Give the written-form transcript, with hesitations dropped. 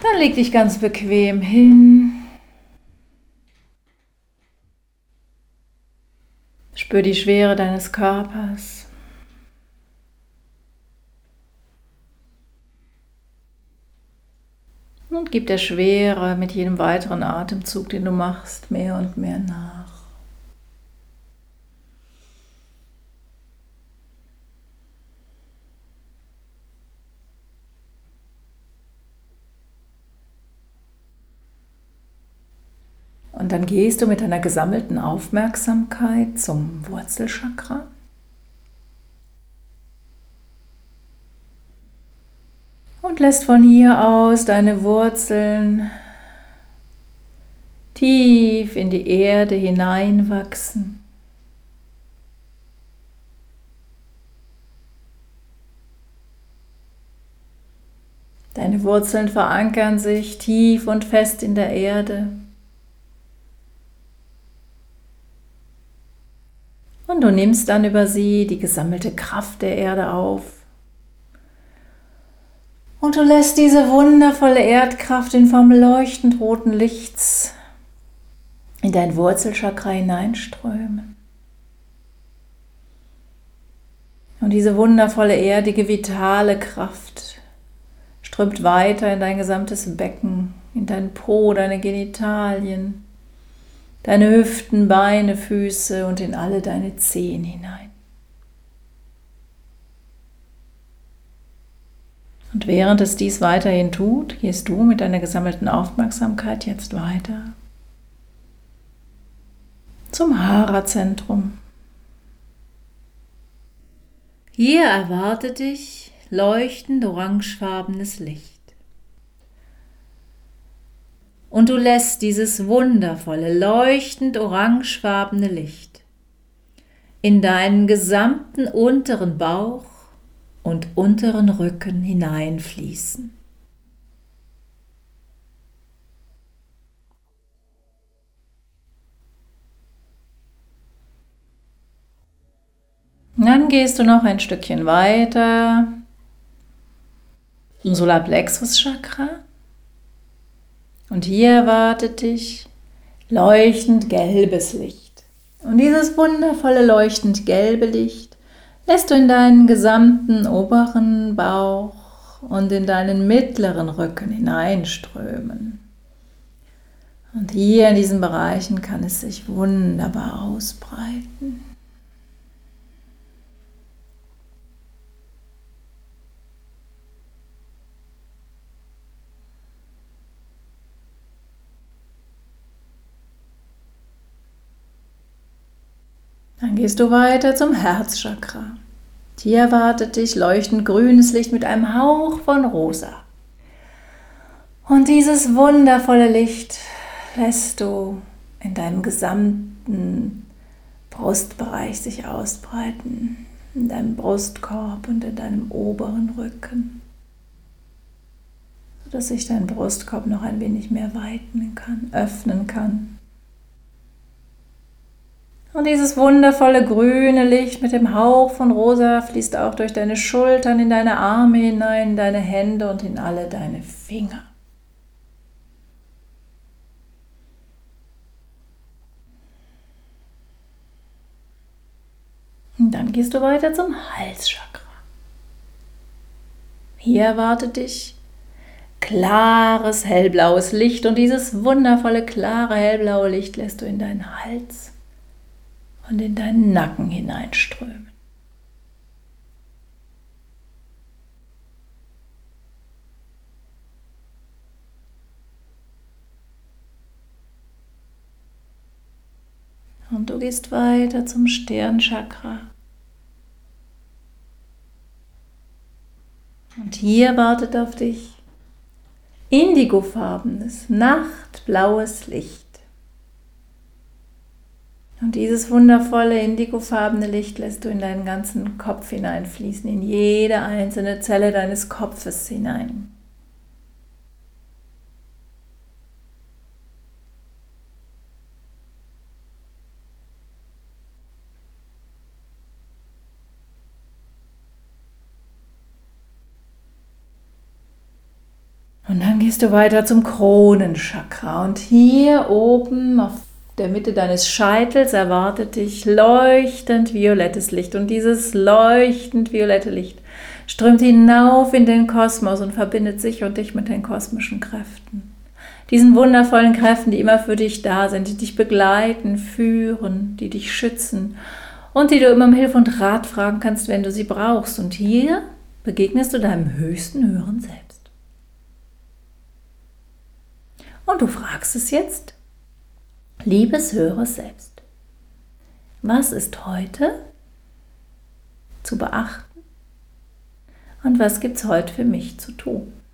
Dann leg dich ganz bequem hin. Spür die Schwere deines Körpers. Und gib der Schwere mit jedem weiteren Atemzug, den du machst, mehr und mehr nach. Und dann gehst du mit deiner gesammelten Aufmerksamkeit zum Wurzelchakra. Und lässt von hier aus deine Wurzeln tief in die Erde hineinwachsen. Deine Wurzeln verankern sich tief und fest in der Erde. Und du nimmst dann über sie die gesammelte Kraft der Erde auf. Und du lässt diese wundervolle Erdkraft in Form leuchtend roten Lichts in dein Wurzelchakra hineinströmen. Und diese wundervolle erdige, vitale Kraft strömt weiter in dein gesamtes Becken, in dein Po, deine Genitalien, deine Hüften, Beine, Füße und in alle deine Zehen hinein. Und während es dies weiterhin tut, gehst du mit deiner gesammelten Aufmerksamkeit jetzt weiter zum Hara-Zentrum. Hier erwartet dich leuchtend orangefarbenes Licht. Und du lässt dieses wundervolle, leuchtend orangefarbene Licht in deinen gesamten unteren Bauch und unteren Rücken hineinfließen. Dann gehst du noch ein Stückchen weiter zum Solarplexus-Chakra. Und hier erwartet dich leuchtend gelbes Licht. Und dieses wundervolle leuchtend gelbe Licht lässt du in deinen gesamten oberen Bauch und in deinen mittleren Rücken hineinströmen. Und hier in diesen Bereichen kann es sich wunderbar ausbreiten. Dann gehst du weiter zum Herzchakra. Hier erwartet dich leuchtend grünes Licht mit einem Hauch von Rosa. Und dieses wundervolle Licht lässt du in deinem gesamten Brustbereich sich ausbreiten, in deinem Brustkorb und in deinem oberen Rücken, sodass sich dein Brustkorb noch ein wenig mehr weiten kann, öffnen kann. Und dieses wundervolle grüne Licht mit dem Hauch von Rosa fließt auch durch deine Schultern, in deine Arme hinein, in deine Hände und in alle deine Finger. Und dann gehst du weiter zum Halschakra. Hier erwartet dich klares, hellblaues Licht und dieses wundervolle, klare, hellblaue Licht lässt du in deinen Hals und in deinen Nacken hineinströmen. Und du gehst weiter zum Stirnchakra. Und hier wartet auf dich indigofarbenes, nachtblaues Licht. Und dieses wundervolle indigofarbene Licht lässt du in deinen ganzen Kopf hineinfließen, in jede einzelne Zelle deines Kopfes hinein. Und dann gehst du weiter zum Kronenchakra. Und hier oben auf der Mitte deines Scheitels erwartet dich leuchtend violettes Licht. Und dieses leuchtend violette Licht strömt hinauf in den Kosmos und verbindet sich und dich mit den kosmischen Kräften. Diesen wundervollen Kräften, die immer für dich da sind, die dich begleiten, führen, die dich schützen und die du immer um Hilfe und Rat fragen kannst, wenn du sie brauchst. Und hier begegnest du deinem höchsten, höheren Selbst. Und du fragst es jetzt, liebes höheres Selbst, was ist heute zu beachten und was gibt es heute für mich zu tun?